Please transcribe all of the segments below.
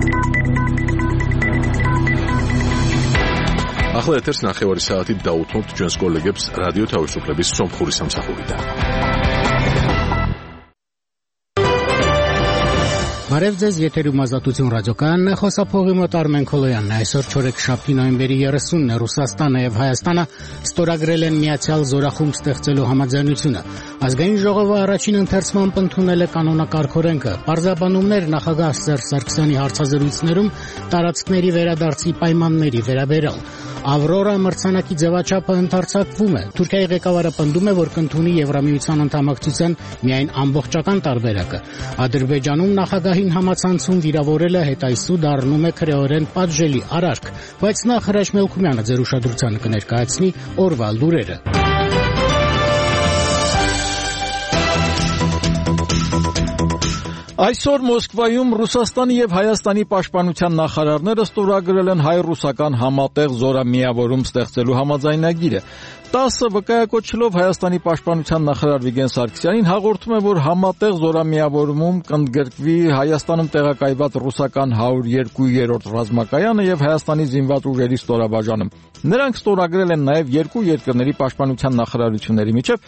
ახლა ეთერს ნახევარი საათით დაუთმობთ ჩვენს კოლეგებს რადიო თავისუფლების სომხური სამსახურიდან. Բարև ձեզ, եթերում ազատություն ռադիոկայանն է, խոսափողի մոտ Արմեն Քոլոյանն է։ Այսօր չորեքշաբթի նոյեմբերի 30-ն Ռուսաստանը եւ Հայաստանը ստորագրել են միացյալ զորախումբ ստեղծելու համաձայնությունը։ Ազգային ժողովը առաջին ընթերցմամբ ընդունել է կանոնակարգ օրենքը։ Պարզաբանումներ նախագահ Սերժ Սարգսյանի հարցազրույցներում տարածքների վերադարձի պայմանների վերաբերյալ։ Ավրորա մրցանակի ձևաչափը ընդարձակվում է։ Թուրքիայի ղեկավարը պնդում է, որ կընդունի Եվրամիության անդամակցության միայն ամբողջական տարբերակը։ Ադրբեջանում նախագահին համացանցում վիրավորելը հետայսու դառնում է քրեորեն պատժելի արարք, բայց նախ Հրաչ Մելքումյանը ձեր ուշադրությանը կներկայացնի օրվա լուրերը։ Այսօր Մոսկվայում Ռուսաստանի եւ Հայաստանի պաշտպանության նախարարները ստորագրել են հայ-ռուսական համատեղ զորամիավորում ստեղծելու համաձայնագիրը։ 10 վկայակոչելով Հայաստանի պաշտպանության նախարար Վիգեն Սարգսյանին հաղորդում է, որ համատեղ զորամիավորումում կընդգրկվի Հայաստանում տեղակայված ռուսական 102-րդ ռազմակայանը եւ Հայաստանի զինված ուժերի ստորաբաժանում։ Նրանք ստորագրել են նաեւ երկու երկրների պաշտպանության նախարարությունների միջև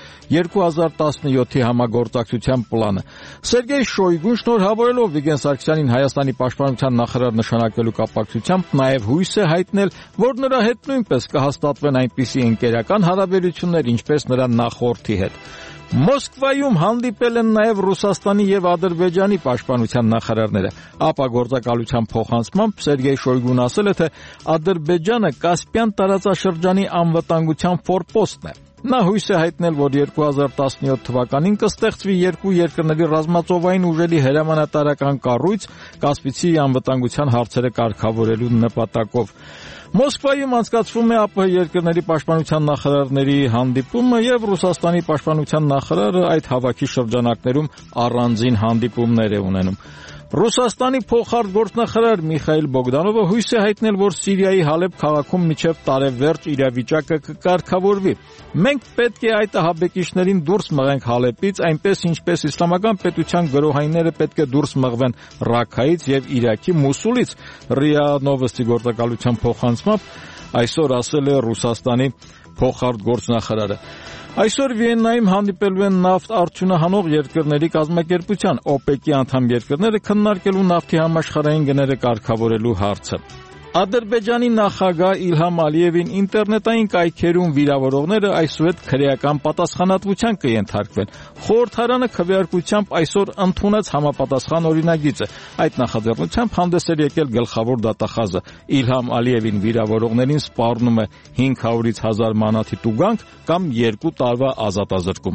2017-ի համագործակցության պլանը։ Սերգեյ Շոյգուն շնորհավորելով Վիգեն Սարգսյանին Հայաստանի պաշտպանության նախարար նշանակելու կապակցությամբ նաեւ հույս է հայտնել, որ նրա հետ նույնպես կհաստատվեն այնպիսի ընկերական հարաբերություններ, ինչպես նրա նախորդի հետ։ Մոսկվայում հանդիպել են նաև Ռուսաստանի եւ Ադրբեջանի պաշտպանության նախարարները։ Ապա գործակալության փոխանցմամբ Սերգեյ Շոյգուն ասել է, թե Ադրբեջանը Կասպյան տարածաշրջանի անվտանգության ֆորպոստն է։ Նա հույս է հայտնել, որ 2017 թվականին կստեղծվի երկու երկրների ռազմածովային ուժերի հրամանատարական կառույց Կասպիցի անվտանգության հարցերը կարգավորելու նպատակով։ Մոսկվայում անցկացվում է ԱՊՀ երկրների պաշտպանության նախարարների հանդիպումը եւ Ռուսաստանի պաշտպանության նախարարը այդ հավաքի շրջանակներում առանձին հանդիպումներ է ունենում։ Ռուսաստանի փոխարտգործնախարար Միխայիլ Բոգդանովը հույս է հայտնել, որ Սիրիայի Հալեբ քաղաքում մինչև տարեվերջ իրավիճակը կկարգավորվի։ Մենք պետք է այդ ահաբեկիչներին դուրս մղենք Հալեպից, այնպես ինչպես իսլամական պետության գրոհայինները պետք է դուրս մղվեն Ռաքայից եւ Իրաքի Մոսուլից։ ՌԻԱ Նովոստի գործակալության փոխանցմամբ այսօր ասել է Ռուսաստանի փոխարտգործնախարարը։ Այսօր Վիեննայում հանդիպելու են նավթ արդյունահանող երկրների կազմակերպության ՕՊԵԿ-ի անդամ երկրները քննարկելու նավթի համաշխարհային գները կարգավորելու հարցը։ Ադրբեջանի նախագահ Իլհամ Ալիևին ինտերնետային կայքերում վիրավորողները այսուհետ քրեական պատասխանատվության կենթարկվեն։ Խորհրդարանը քվեարկությամբ այսօր ընդունեց համապատասխան օրինագիծը։ Այդ նախաձեռնությամբ հանդես էր եկել գլխավոր դատախազը։ Իլհամ Ալիևին վիրավորողներին սպառնում է 500-ից 1000 մանաթի տուգանք կամ 2 տարվա ազատազրկում։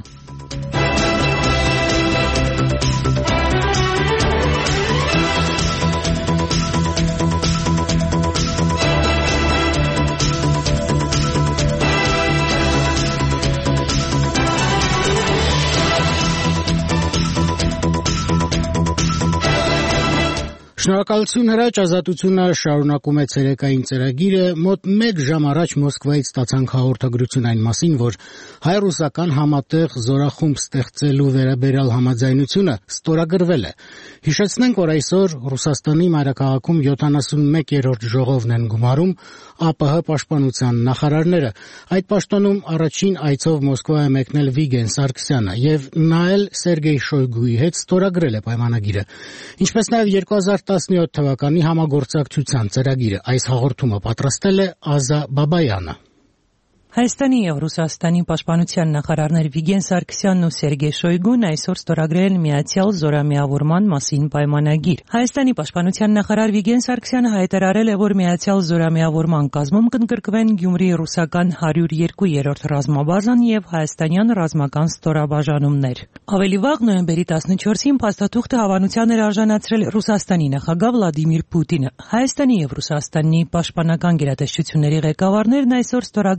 Շնորհակալություն Հրաչ, ազատությունը շարունակում է ցերեկային ծրագիրը։ Մոտ 1 ժամ առաջ Մոսկվայից ստացանք հաղորդագրություն այն մասին, որ հայ-ռուսական համատեղ զորախումբ ստեղծելու վերաբերյալ համաձայնությունը ստորագրվել է։ Հիշեցնենք, որ այսօր Ռուսաստանի մայրաքաղաքում 71-րդ ժողովն են գումարում ԱՊՀ պաշտպանության նախարարները։ Այդ պաշտոնում առաջին այցով Մոսկվա է մեկնել Վիգեն Սարգսյանը եւ նա էլ Սերգեյ Շոյգուի հետ ստորագրել է պայմանագիրը։ Ինչպես նաեւ 2017 թվականի համագործակցության ծրագիրը։ Այս հաղորդումը պատրաստել է Ազա Բաբայանը։ Հայաստանի եւ Ռուսաստանի պաշտպանության նախարարներ Վիգեն Սարգսյանն ու Սերգեյ Շոյգուն այսօր ստորագրել են միացյալ զորամիավորման մասին պայմանագիր։ Հայաստանի պաշտպանության նախարար Վիգեն Սարգսյանը հայտարարել է, որ միացյալ զորամիավորման կազմում կընդգրկվեն Գյումրիի ռուսական 102-րդ ռազմաբազան եւ հայաստանյան ռազմական ստորաբաժանումներ։ Ավելի վաղ նոյեմբերի 14-ին փաստաթուղթը հավանության էր արժանացրել Ռուսաստանի նախագահ Վլադիմիր Պուտինը։ Հայաստանի եւ Ռուսաստանի պաշտպանական գերատեսչությունների ղեկավարներն այսօր ստորագրել են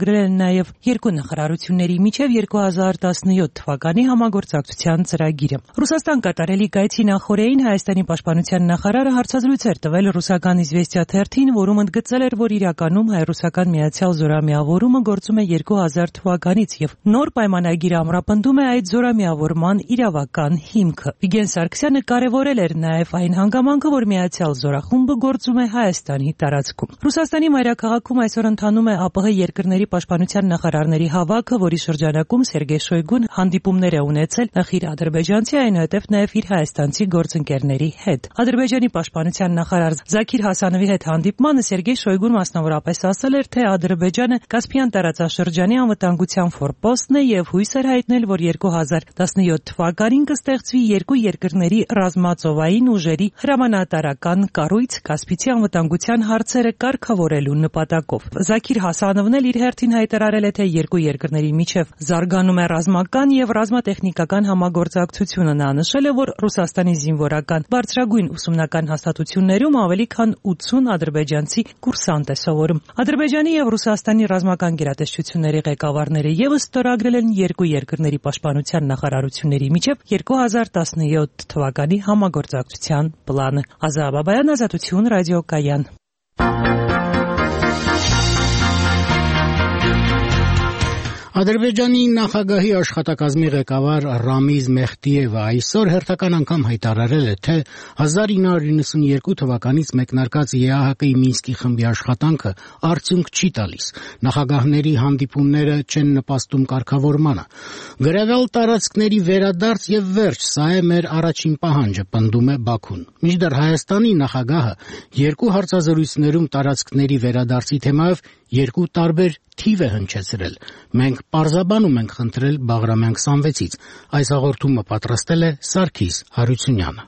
նաև երկու նախարարությունների միջև 2017 թվականի համագործակցության ծրագիրը։ Ռուսաստան կատարելի գայցի նախօրեին Հայաստանի պաշտպանության նախարարը հարցազրույց էր տվել ռուսական Իզվեստիա թերթին, որում ընդգծել էր, որ իրականում հայ-ռուսական միացյալ զորամիավորումը գործում է 2000 թվականից եւ նոր պայմանագիրը ամրապնդում է այդ զորամիավորման իրավական հիմքը։ Վիգեն Սարգսյանը կարևորել էր նաև այն հանգամանքը, որ միացյալ զորախումբը գործում է Հայաստանի տարածքում։ Ռուսաստանի մայրաքաղաքում այսօր ընթանում է ԱՊՀ երկրների պաշտպանության նախարարների հավաքը, որի շրջանակում Սերգեյ Շոյգուն հանդիպումներ է ունեցել նախ իր ադրբեջանցի, այնուհետև նաև իր հայաստանցի գործընկերների հետ։ Ադրբեջանի պաշտպանության նախարար Զաքիր Հասանովի հետ հանդիպմանը Սերգեյ Շոյգուն մասնավորապես ասել էր, թե Ադրբեջանը Կասպիան տարածաշրջանի անվտանգության ֆորպոստն է եւ հույս էր հայտնել, որ 2017 թվականին կստեղծվի երկու երկրների ռազմածովային ուժերի հրամանատարական կառույց Կասպիցի անվտանգության հարցերը կարգավորելու նպատակով։ Զաքիր Հասանովն էլ իր հերթին հայտարարել է, թե երկու երկրների միջև զարգանում է ռազմական եւ ռազմատեխնիկական համագործակցությունը։ Նա նշել է, որ Ռուսաստանի զինվորական բարձրագույն ուսումնական հաստատություններում ավելի քան 80 ադրբեջանցի կուրսանտ է սովորում։ Ադրբեջանի եւ Ռուսաստանի ռազմական գերատեսչությունների ղեկավարները եւս ստորագրել են երկու երկրների պաշտպանության նախարարությունների միջև 2017 թվականի համագործակցության պլանը։ Ազա Բաբայան, Ազատություն, ռադիոկայան։ Ադրբեջանի նախագահի աշխատակազմի ղեկավար Ռամիզ Մեխդիևը այսօր հերթական անգամ հայտարարել է, թե 1992 թվականից մեկնարկած ԵԱՀԿ-ի Մինսկի խմբի աշխատանքը արդյունք չի տալիս։ Նախագահների հանդիպումները չեն նպաստում կարգավորմանը։ Գրավել տարածքների վերադարձ եւ վերջ, սա է մեր առաջին պահանջը, պնդում է Բաքուն։ Մինչդեռ Հայաստանի նախագահը երկու հարցազրույցներում տարածքների վերադարձի թեմայով երկու տարբեր թիվ է հնչեցրել։ Մենք պարզաբանում ենք խնդրել Բաղրամյան 26-ից։ Այս հաղորդումը պատրաստել է Սարգիս Հարությունյանը։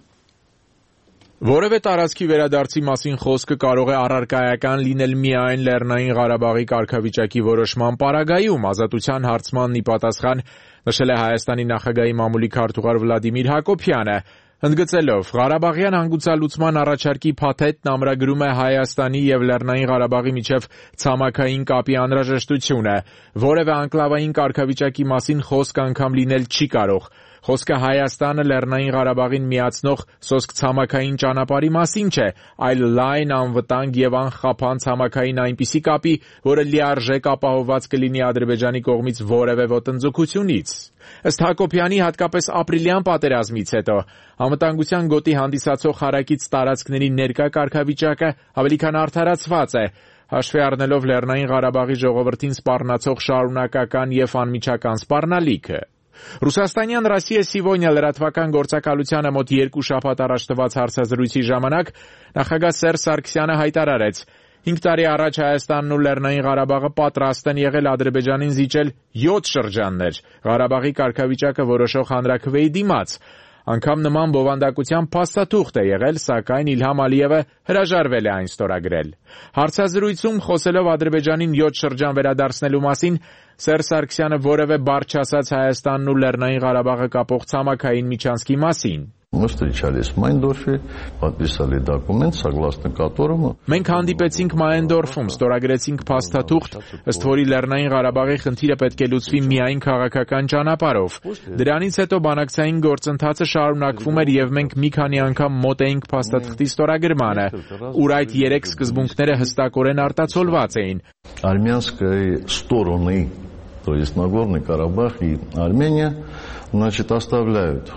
Որևէ տարածքի վերադարձի մասին խոսքը կարող է առարկայական լինել միայն Լեռնային Ղարաբաղի կարգավիճակի որոշման պարագայում, ազատության հարցմանն ի պատասխան նշել է Հայաստանի նախագահի մամուլի քարտուղար Վլադիմիր Հակոբյանը։ Ընդգծելով Ղարաբաղյան հանգուցալուծման առաջարկի փաթեթն ամրագրում է Հայաստանի եւ Լեռնային Ղարաբաղի միջև ցամաքային կապի անհրաժեշտությունը, որևէ անկլավային կարգավիճակի մասին խոսք անգամ լինել չի կարող։ Խոսքը Հայաստանը Լեռնային Ղարաբաղին միացնող սոսկ ցամաքային ճանապարհի մասին չէ, այլ լայն, անվտանգ եւ անխափան ցամաքային այնպիսի կապի, որը լիարժեք ապահովված կլինի Ադրբեջանի կողմից որևէ ոտնձգությունից։ Ըստ Հակոբյանի, հատկապես ապրիլյան պատերազմից հետո անվտանգության գոտի հանդիսացող հարակից տարածքների ներկա կարգավիճակը ավելի քան արդարացված է, հաշվի առնելով Լեռնային Ղարաբաղի ժողովրդին սպառնացող շարունակական եւ անմիջական սպառնալիքը։ Ռուսաստանյան «Ռոսիա Սիվոնիա» լրատվական գործակալությանը մոտ 2 շաբաթ առաջ տված հարցազրույցի ժամանակ նախագահ Սերժ Սարգսյանը հայտարարեց. 5 տարի առաջ Հայաստանն ու Լեռնային Ղարաբաղը պատրաստ են եղել Ադրբեջանին զիջել 7 շրջաններ, Ղարաբաղի կարգավիճակը որոշող հանրաքվեի դիմաց։ Անգամ նման բովանդակության փաստաթուղթ է եղել, սակայն Իլհամ Ալիևը հրաժարվել է այն ստորագրել։ Հարցազրույցում խոսելով Ադրբեջանին 7 շրջան վերադարձնելու մասին, Սերժ Սարգսյանը որևէ բառ չասաց Հայաստանն ու Լեռնային Ղարաբաղը կապող ցամաքային միջանցքի մասին։ Мы встречались в Майндорфе, подписали документ, согласно которому Մենք հանդիպեցինք Մայենդորֆում, ստորագրեցինք փաստաթուղթ, ըստ որի Լեռնային Ղարաբաղի խնդիրը պետք է լուծվի միայն քաղաքական ճանապարհով։ Դրանից հետո բանակցային գործընթացը շարունակվում էր եւ մենք մի քանի անգամ մոտ էինք փաստաթղթի ստորագրմանը, ուր այդ 3 սկզբունքները հստակորեն արտացոլված էին։ армянской стороны, то есть Нагорный Карабах и Армения, значит, оставляют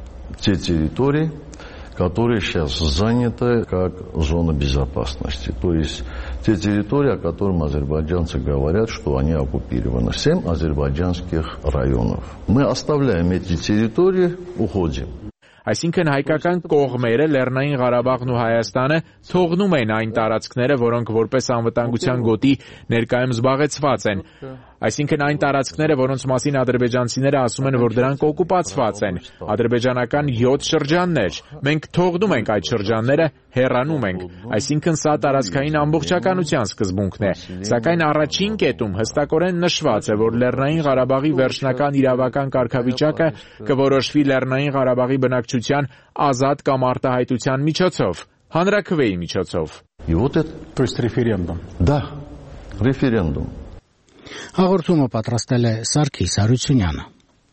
те территории, которые сейчас заняты как зона безопасности. То есть те территории, о которых азербайджанцы говорят, что они оккупированы. 7 азербайджанских районов. Мы оставляем эти территории, уходим. Այսինքն հայկական կողմերը Լեռնային Ղարաբաղն ու Հայաստանը թողնում են այն տարածքները, որոնք որպես անվտանգության գոտի ներկայում զբաղեցված են։ Այսինքն այն տարածքները, որոնց մասին ադրբեջանցիները ասում են, որ դրանք օկուպացված են, ադրբեջանական 7 շրջաններ։ Մենք թողնում ենք այդ շրջանները, հեռանում ենք։ Այսինքն սա տարածքային ամբողջականության սկզբունքն է։ Սակայն առաջին կետում հստակորեն նշված է, որ Լեռնային Ղարաբաղի վերջնական իրավական կարգավիճակը կորոշվի Լեռնային Ղարաբաղի բնակչության ազատ կամ արտահայտության միջոցով, հանրաքվեի միջոցով։ И вот это... То есть референдум. Да, референдум. Հաղորդումը պատրաստել է Սարգիս Հարությունյանը։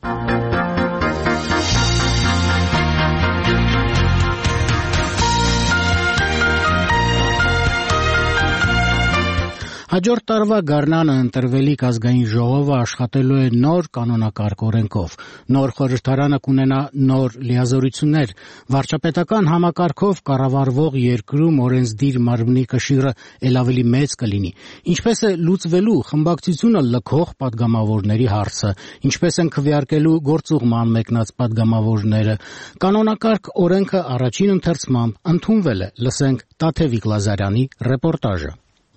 Հաջորդ տարվա գարնանը ընտրվելիք ազգային ժողովը աշխատելու է նոր կանոնակարգ օրենքով։ Նոր խորհրդարանը կունենա նոր լիազորություններ։ Վարչապետական համակարգով կառավարվող երկրում օրենսդիր մարմնի կշիռը ել ավելի մեծ կլինի։ Ինչպես է լուծվելու խմբակցությունը լքող պատգամավորների հարցը, ինչպես են քվեարկելու գործուղման մեկնած պատգամավորները։ Կանոնակարգ օրենքը առաջին ընթերցմամբ ընդունվել է։ Լսենք Տաթևիկ Լազարյանի ռեպորտաժը։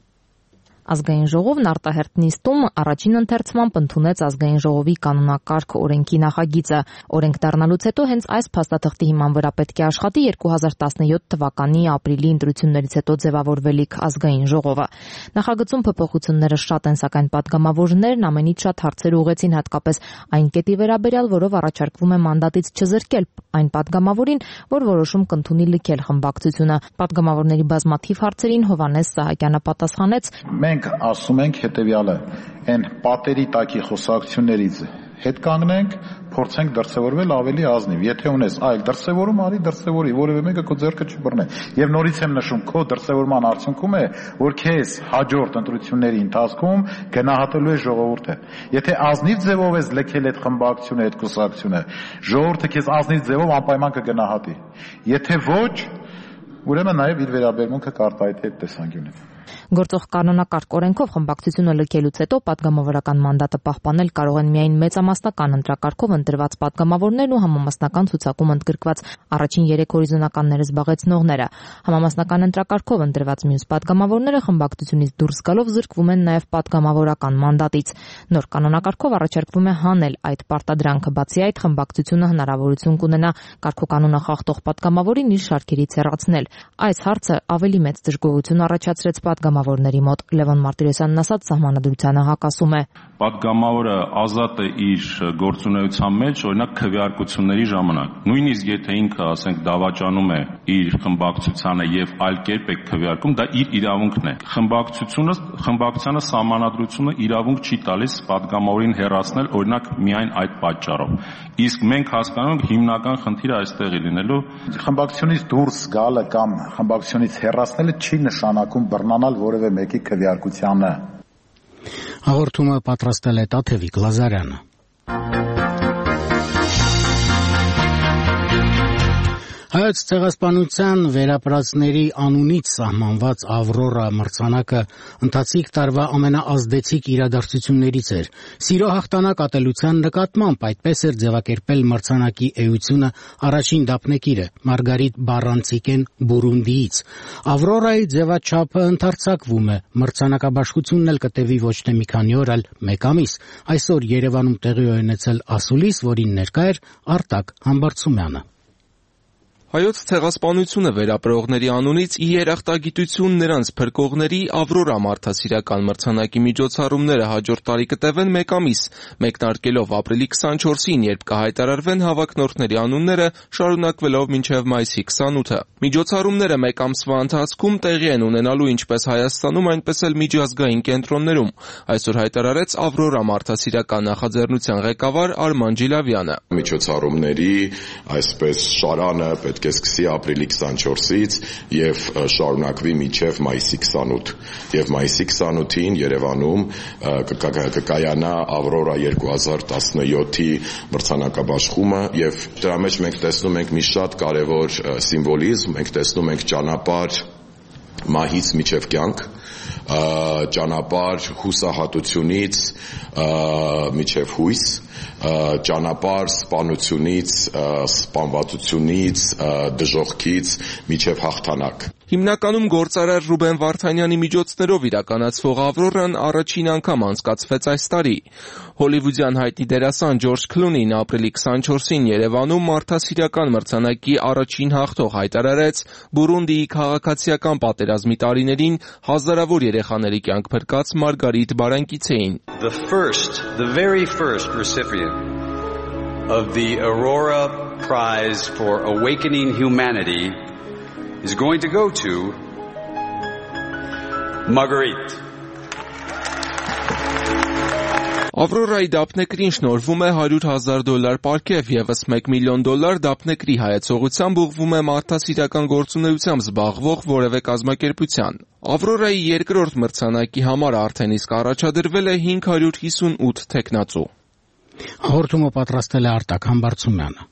Ազգային ժողովն արտահերթ նիստում առաջին ընթերցմամբ ընդունեց ազգային ժողովի կանոնակարգ օրենքի նախագիծը։ Օրենք դառնալուց հետո հենց այս փաստաթղթի հիման վրա պետք է աշխատի 2017 թվականի ապրիլի ընտրություններից հետո ձևավորվելիք ազգային ժողովը։ Նախագծում փոփոխությունները շատ են, սակայն պատգամավորներն ամենից շատ հարցեր ուղղեցին հատկապես այն կետի վերաբերյալ, որով առաջարկվում է մանդատից չզրկել այն պատգամավորին, որ որոշում կընդունի լքել խմբակցությունը։ Պատգամավորների բազմաթիվ հարցերին Հովհաննես Սահակյանը պատասխանեց. Մենք ասում ենք հետևյալը, այն պատերի տակի խոսակցություններից հետ կանգնենք, փորձենք դրսևորվել ավելի ազնիվ։ Եթե ունես այլ դրսևորում, արի դրսևորի, որևէ մեկը քո ձեռքը չբռնի։ Եվ նորից եմ նշում, քո դրսևորման արդյունքում է, որ քեզ հաջորդ ընտրությունների ընթացքում գնահատելու է ժողովուրդը։ Եթե ազնիվ ձևով ես լքել այդ խմբակցությունը, այդ կուսակցությունը, ժողովուրդը քեզ ազնիվ ձևով անպայման կգնահատի։ Եթե ոչ, ուրեմն նաև իր վերաբերմունքը կարտահայտի այդ տեսանկյունից։ Գործող կանոնակարգ օրենքով խմբակցությունը լքելուց հետո պատգամավորական մանդատը պահպանել կարող են միայն մեծամասնական ընտրակարգով ընտրված պատգամավորներն ու համամասնական ցուցակում ընդգրկված առաջին 3 հորիզոնականները զբաղեցնողները։ Համամասնական ընտրակարգով ընտրված մյուս պատգամավորները խմբակցությունից դուրս գալով զրկվում են նաև պատգամավորական մանդատից։ Նոր կանոնակարգով առաջարկվում է հանել այդ պարտադրանքը, բացի այդ խմբակցությունը հնարավորություն կունենա կարգոկանոնը խախտող պատգամավորին իր շարքերից հեռացնել։ Այս հարցը ավելի մեծ դժգոհություն առաջացրեց պատգամավորների մոտ։ Լևոն Մարտիրոսյանն ասած սահմանադրությանը հակասում է։ Պատգամավորը ազատ է իր գործունեության մեջ, օրինակ քվեարկությունների ժամանակ։ Նույնիսկ եթե ինքը, ասենք, դավաճանում է իր խմբակցությանը եւ այլ կերպ է քվեարկում, դա իր իրավունքն է։ Խմբակցությանը սահմանադրությունը իրավունք չի տալիս պատգամավորին հեռացնել, օրինակ, միայն այդ պատճառով։ Իսկ մենք հասկանում ենք հիմնական խնդիրը այստեղ է լինելու։ Խմբակցությունից դուրս գալը կամ խմբակցությունից հեռացնելը չի նշանակում բռնանալ որևէ մեկի քվեարկությանը։ Հաղորդումը պատրաստել է Տաթևիկ Լազարյանը։ Հայոց ցեղասպանության վերապրածների անունից սահմանված Ավրորա մրցանակը ընթացիկ տարվա ամենաազդեցիկ իրադարձություններից էր։ Սիրո հաղթանակ ատելության նկատմամբ այդպես էր ձևակերպել մրցանակի էությունը առաջին դափնեկիրը Մարգարիտ Բարանցիկեն Բուրունդիից։ Ավրորայի ձևաչափը ընդարձակվում է։ Մրցանակաբաշխությունն էլ կտևի ոչ թե մի քանի օր, այլ մեկ ամիս։ Այսօր Երևանում տեղի ունեցել ասուլիս, որին ներկա էր Արտակ Համբարձումյանը։ Հայոց ցեղասպանությունը վերապրողների անունից ի երախտագիտություն նրանց փրկողների Ավրորա մարդասիրական մրցանակի միջոցառումները հաջորդ տարի կտևեն մեկ ամիս, մեկնարկելով ապրիլի 24-ին, երբ կհայտարարվեն հավակնորդների անունները, շարունակվելով մինչև մայիսի 28-ը։ Միջոցառումները մեկ ամսվա ընթացքում տեղի են ունենալու ինչպես Հայաստանում, այնպես էլ միջազգային կենտրոններում, այսօր հայտարարեց Ավրորա մարդասիրական նախաձեռնության ղեկավար Արման Ջիլավյանը։ Միջոցառումների այսպես շարանը պետք է սկսի ապրիլի 24-ից եւ շարունակվի մինչեւ մայիսի 28։ Եվ մայիսի 28-ին Երևանում կկայանա Ավրորա 2017-ի մրցանակաբաշխումը եւ դրա մեջ մենք տեսնում ենք մի շատ կարեւոր սիմվոլիզմ, մենք տեսնում ենք ճանապարհ մահից մինչեւ կյանք, ճանապարհ հուսահատությունից մինչև հույս, ճանապարհ սպանությունից, սպանվածությունից, դժոխքից մինչև հաղթանակ։ Հիմնականում գործարար Ռուբեն Վարդանյանի միջոցներով իրականացվող Ավրորան առաջին անգամ անցկացվեց այս տարի։ Հոլիվուդյան հայտնի դերասան Ջորջ Քլունին ապրիլի 24-ին Երևանում մարդասիրական մրցանակի առաջին հաղթող հայտարարեց Բուրունդիի քաղաքացիական պատերազմի տարիներին հազարավոր երեխաների կյանք փրկած Մարգարիտ Բարանկիցեին։ The very first recipient of the Aurora Prize for Awakening Humanity is going to go to Marguerite. Ավրորայի դափնեկրին շնորհվում է $100,000 պարգև, եւս $1 միլիոն դափնեկրի հայեցողությամբ ուղղվում է մարդասիրական գործունեությամբ զբաղվող որևէ կազմակերպության։ Ավրորայի երկրորդ մրցանակի համար արդեն իսկ առաջադրվել է 558 թեկնածու։ Հաղորդումը պատրաստել է Արտակ Համբարձումյանը։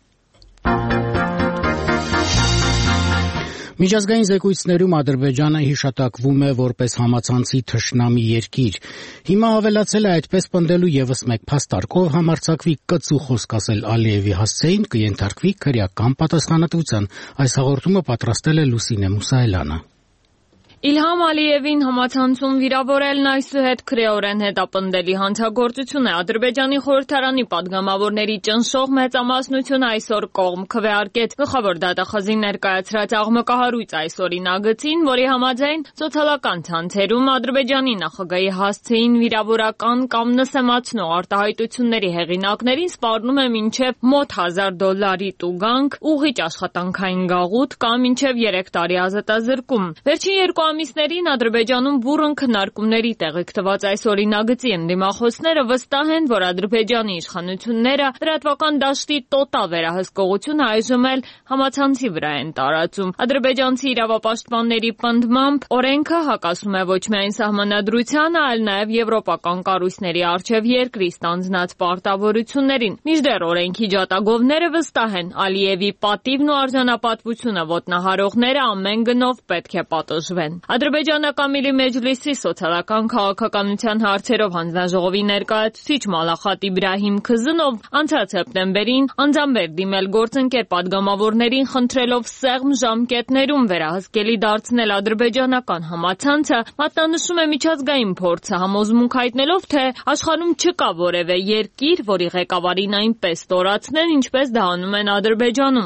Միջազգային զեկույցներում Ադրբեջանը հիշատակվում է որպես համացանցի թշնամի երկիր։ Հիմա ավելացել է այդպես պնդելու եւս մեկ փաստարկ, ով համարձակվի կծու խոսք ասել Ալիևի հասցեին, կենթարկվի քրեական պատասխանատվության։ Այս հաղորդումը պատրաստել է Լուսինե Մուսայելյանը։ Իլհամ Ալիևին համացանցում վիրավորելն այսուհետ քրեորեն հետապնդելի հանցագործություն է։ Ադրբեջանի խորհրդարանի падգամավորների ճնշող մեծամասնությունը այսօր կողմ քվեարկեց գլխավոր դատախազին ներկայացրած աղմկահարույց այս օրինագծին, որի համաձայն սոցիալական ցանցերում Ադրբեջանի նախագահի հասցեին վիրավորական կամ նսեմացնող արտահայտությունների հեղինակներին սպառնում է մինչև մոտ $1,000 տուգանք, ուղղիչ աշխատանքային գաղութ կամ մինչև 3 տարի ազատազրկում։ Վերջին 2 ամիսներին Ադրբեջանում բուռն քննարկումների տեղիք տված այս օրինագծի ընդդիմախոսները վստահ են, որ Ադրբեջանի իշխանությունները լրատվական դաշտի տոտալ վերահսկողությունը այժմ էլ համացանցի վրա են տարածում։ Ադրբեջանցի իրավապաշտպանների պնդմամբ օրենքը հակասում է ոչ միայն սահմանադրությանը, այլ նաև եվրոպական կառույցների առջև երկրի ստանձնած պարտավորություններին։ Մինչդեռ օրենքի ջատագովները վստահ են, Ալիևի պատիվն ու արժանապատվությունը ոտնահարողները ամեն գնով պետք է պատժվեն։ Ադրբեջանական Միլի Մեջլիսի սոցիալական քաղաքականության հարցերով հանձնաժողովի ներկայացուցիչ Մալախատ Իբրահիմ Քզնով անցած սեպտեմբերին անձամբ էր դիմել գործընկեր падգամավորներին, խնդրելով սեղմ ժամկետներում վերահսկելի դարձնել ադրբեջանական համացանցը, մատնանշում է միջազգային փորձը, համոզմունք հայտնելով, թե աշխարհում չկա որևէ երկիր, որի ղեկավարին այնպես ստորացնեն, ինչպես դա անում են Ադրբեջանում։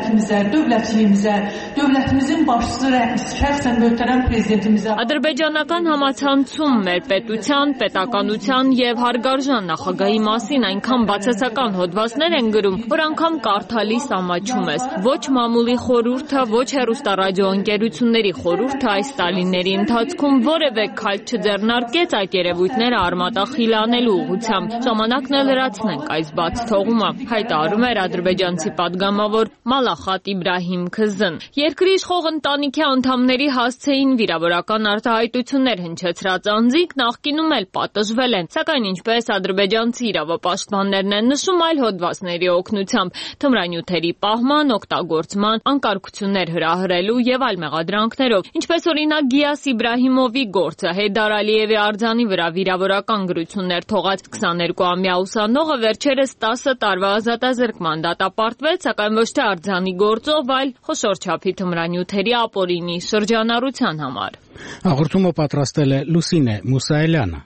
Ադրբեջանական համացանցում մեր պետության, պետականության եւ հարգարժան նախագահի մասին այնքան բացասական հոդվածներ են գրում, որ անգամ կարդալիս ամաչում ես։ Ոչ մամուլի խորհուրդը, ոչ հեռուստառադիոընկերությունների խորհուրդը այս տարիների ընթացքում որևէ քայլ չձեռնարկեց այդ երևույթները արմատախիլ անելու ուղղությամբ։ Ժամանակն է լրացնենք այս բաց թողումը, հայտարարում էր ադրբեջանցի падգամավոր Մալախատ Իբրահիմ Քզն։ Երկրի իշխող ընտանիքի անդամների հասցեին վիրավորական արտահայտություններ հնչեցրած անձինք նախկինում էլ պատժվել են, սակայն ինչպես ադրբեջանցի իրավապաշտպաններն են նշում, այլ հոդվածների օգնությամբ թմրանյութերի պահման, օգտագործման, անկարգություններ հրահրելու եւ այլ մեղադրանքներով, ինչպես օրինակ Գիաս Իբրահիմովի գործը Հեյդար Ալիևի արձանի վրա վիրավորական գրություններ թողած 22-ամյա ուսանողը վերջերս 10 տարվա ազատազրկման դատապարտվեց, սակայն ոչ թե արձանի գործով, այլ խոշոր չափի թմրանյութերի ապօրինի շրջանառության համար։ Հաղորդումը պատրաստել է Լուսինե Մուսայելյանը։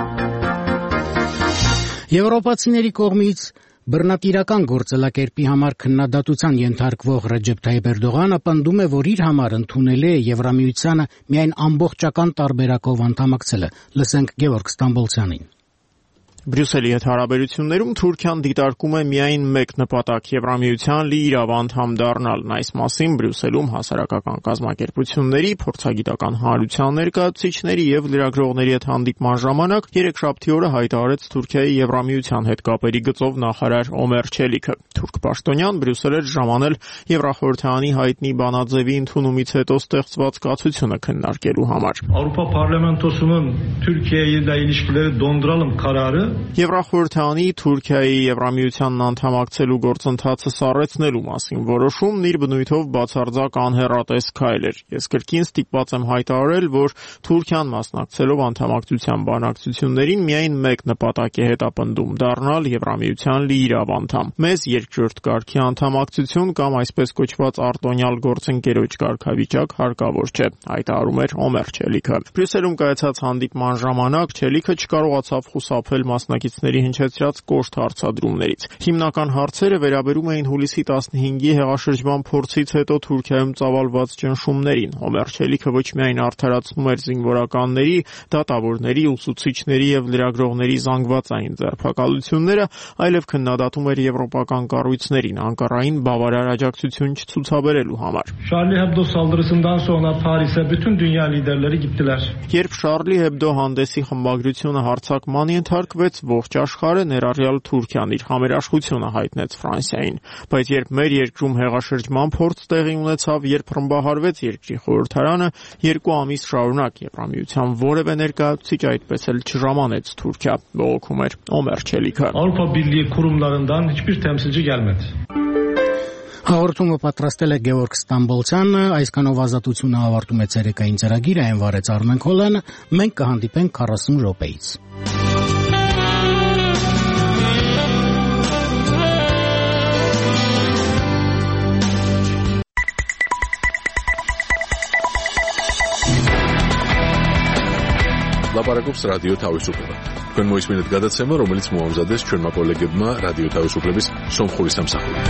Եվրոպացիների կողմից բռնատիրական գործելակերպի համար քննադատության ենթարկվող Ռեջեփ Թայիփ Էրդողանը պնդում է, որ իր համար ընդունելի է Եվրամիությանը միայն ամբողջական տարբերակով անդամակցելը։ Լսենք Գևորգ Ստամբոլցյանին։ Բրյուսելի հետ հարաբերություններում Թուրքիան դիտարկում է միայն մեկ նպատակ՝ Եվրամիության լիիրավ անդամ դառնալն։ Այս մասին Բրյուսելում հասարակական կազմակերպությունների, փորձագիտական հանրության ներկայացուցիչների եւ լրագրողների հետ հանդիպման ժամանակ երեքշաբթի օրը հայտարարեց Թուրքիայի Եվրամիության հետ կապերի գծով նախարար Օմեր Չելիքը։ Թուրք պաշտոնյան Բրյուսել էր ժամանել Եվրախորհրդարանի հայտնի բանաձևի ընդունումից հետո ստեղծված կացությունը քննարկելու համար։ Avrupa Parlamentosu'nun Türkiye ile ilişkileri donduralım kararı Եվրախորհրդարանի Թուրքիայի Եվրամիությանն անդամակցելու գործընթացը սառեցնելու մասին որոշումն իր բնույթով բացարձակ անհեռատես քայլ էր։ Ես կրկին ստիպված եմ հայտարարել, որ Թուրքիան մասնակցելով անդամակցության բանակցություններին միայն մեկ նպատակ է հետապնդում՝ դառնալ Եվրամիության լիիրավ անդամ։ Մեզ երկրորդ կարգի անդամակցություն կամ այսպես կոչված արտոնյալ գործընկերոջ կարգավիճակ հարկավոր չէ, հայտարարում էր Օմեր Չելիքը։ Բրյուսելում կայացած հանդիպման ժամանակ Չելիքը չկարողացավ խուսափել մասնակիցների հնչեցրած կոշտ հարցադրումներից։ Հիմնական հարցերը վերաբերում էին հուլիսի 15-ի հեղաշրջման փորձից հետո Թուրքիայում ծավալված ճնշումներին։ Օմեր Չելիքը ոչ միայն արդարացնում էր զինվորականների, դատավորների, ուսուցիչների եւ լրագրողների զանգվածային ձերբակալությունները, այլև քննադատում էր եվրոպական կառույցներին անկառային բավարար աջակցություն չցուցաբերելու համար։ Charlie Hebdo saldırısından sonra Paris'e bütün dünya liderleri gittiler. Երբ Շարլի Hebdo հանդեսի խմբագրությունը հարձակման ենթարկվեց, հարվեց ողջ աշխարհը, ներառյալ Թուրքիան, իր համերաշխությունը հայտնեց Ֆրանսիային։ Բայց երբ մեր երկրում հեղաշրջման փորձ տեղի ունեցավ, երբ ռմբահարվեց երկրի խորհրդարանը, 2 ամիս շարունակ Եվրամիության որևէ ներկայացուցիչ այդպես էլ չժամանեց Թուրքիա, բողոքում էր Օմեր Չելիքը։ Avrupa Birliği kurumlarından hiçbir temsilci gelmedi. Հաղորդումը պատրաստել է Գևորգ Ստամբոլցյանը, այսքանով ազատությունը ավարտում է ցերեկային ծրագիրը, այն վարեց Արմեն Քոլյանը, մենք կհանդիպենք 40 րոպեից։ Լապարակობს ռադիո თავისუფლება. Თქვენ მოისმინეთ გადაცემა, რომელიც მოამზადეს ჩვენმა კოლეგებმა რადიო თავისუფლების სომხური სამსახურით.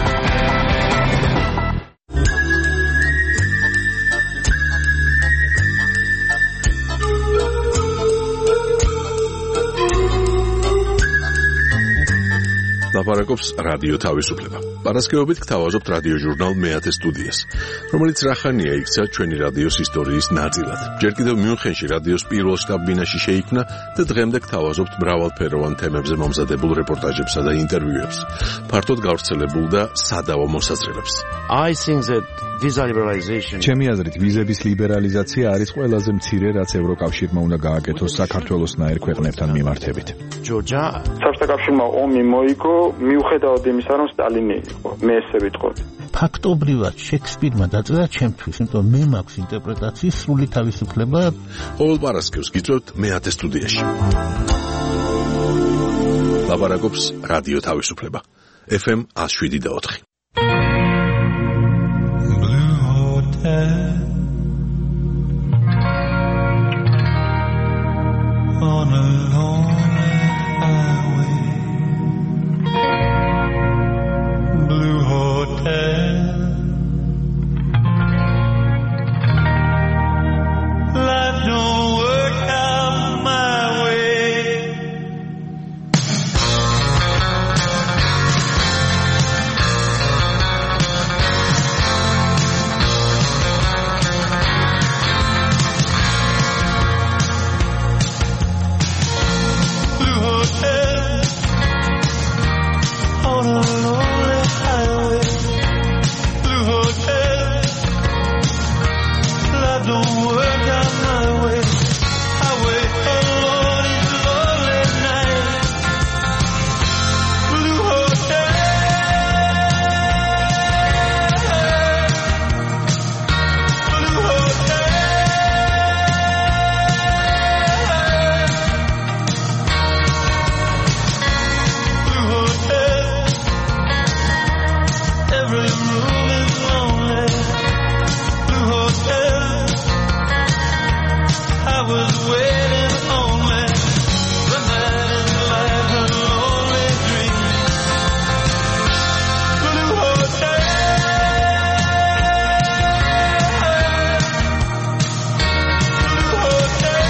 ლაპარაკობს რადიო თავისუფლება. Პარასკევობით გთავაზობთ რადიო ჟურნალ მეათე სტუდიას, რომელიც რახანია იქცა ჩვენი რადიოს ისტორიის ნაწილად. ჯერ კიდევ მიუნხენში რადიოს პირველ შტაბ-ბინაში შეიქმნა და დღემდე გთავაზობთ მრავალფეროვან თემებზე მომზადებულ რეპორტაჟებსა და ინტერვიუებს, ფართოდ გავრცელებულ და სადავო მოსაზრებებს. ჩემი აზრით, ვიზების ლიბერალიზაცია არის ყველაზე მცირე, რაც ევროკავშირმა უნდა გააკეთოს საქართველოსნაირ ქვეყნებთან მიმართებით. საბჭოთა ომი მოიგო მიუხედავად იმისა, რომ სტალინი იყო, მე ესე ვიტყოდი. ფაქტობრივად შექსპირმა დაწერა ჩემთვის, იმიტომ მე მაქვს ინტერპრეტაციის სრული თავისუფლება. ყოველ პარასკევს გიწევთ მეათე სტუდიაში. ლაპარაკობს რადიო თავისუფლება. FM 107.4. On a lonely highway, Blue Hotel, life don't work out my way. On a lonely highway, Blue Hotel, life don't work out my way. I wait alone each lonely night, Blue Hotel, Blue Hotel. Every room is lonely, Blue Hotel. I was waiting only, the night is like a lonely dream, Blue Hotel, Blue Hotel.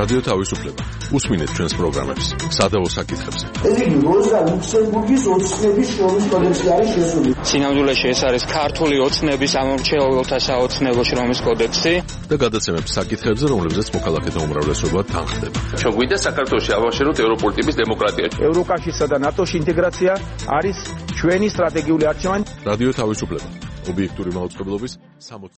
რადიო თავისუფლება. უსმინეთ ჩვენს პროგრამებს. სადავო საკითხებზე. იგი როზა ლუქსემბურგის ოცნების შრომის კოდექსი არის შესული. სინამდვილეში ეს არის ქართული ოცნების ამორჩეულთა საოცნებო შრომის კოდექსი და გადაცემებს საკითხებზე, რომლებზეც მოქალაქეთა უმრავლესობა თანხდება. ჩვენ გვინდა საქართველოში ავაშენოთ ევროპული ტიპის დემოკრატია. ევროკავშირსა და ნატოში ინტეგრაცია არის ჩვენი სტრატეგიული არჩევანი. რადიო თავისუფლება. ობიექტური მაუწყებლობის 60